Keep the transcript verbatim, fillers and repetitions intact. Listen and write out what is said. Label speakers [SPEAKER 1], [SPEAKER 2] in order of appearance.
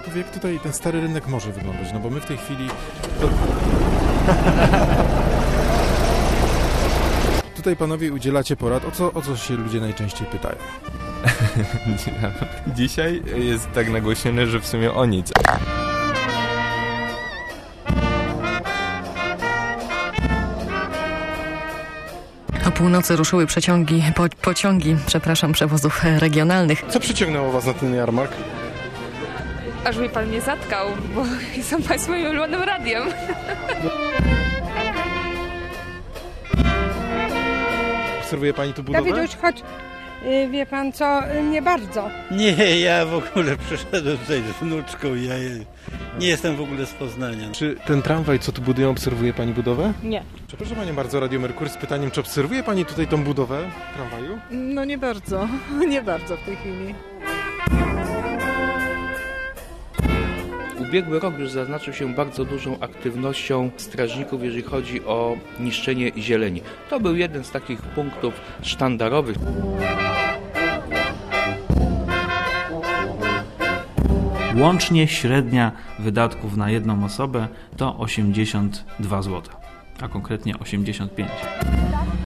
[SPEAKER 1] powie, jak tutaj ten stary rynek może wyglądać, no bo my w tej chwili... To... Tutaj panowie udzielacie porad, o co, o co się ludzie najczęściej pytają?
[SPEAKER 2] Dzisiaj jest tak nagłośnione, że w sumie o nic.
[SPEAKER 3] O północy ruszyły przeciągi, po, pociągi, przepraszam, przewozów regionalnych.
[SPEAKER 1] Co przyciągnęło was na ten jarmark?
[SPEAKER 4] Aż mi pan mnie zatkał, bo są państwo moim ulubionym radiem.
[SPEAKER 1] Obserwuje pani tu budowę?
[SPEAKER 5] Dawiduś, chodź. Yy, wie pan co, yy, nie bardzo.
[SPEAKER 6] Nie, ja w ogóle przyszedłem tutaj z wnuczką, ja nie jestem w ogóle z Poznania.
[SPEAKER 1] Czy ten tramwaj, co tu budują, obserwuje pani budowę?
[SPEAKER 5] Nie.
[SPEAKER 1] Przepraszam panią bardzo, Radio Merkury z pytaniem, czy obserwuje pani tutaj tą budowę tramwaju?
[SPEAKER 7] No nie bardzo, nie bardzo w tej chwili.
[SPEAKER 8] Ubiegły rok już zaznaczył się bardzo dużą aktywnością strażników, jeżeli chodzi o niszczenie zieleni. To był jeden z takich punktów sztandarowych.
[SPEAKER 9] Łącznie średnia wydatków na jedną osobę to osiemdziesiąt dwa złote, a konkretnie osiemdziesiąt pięć.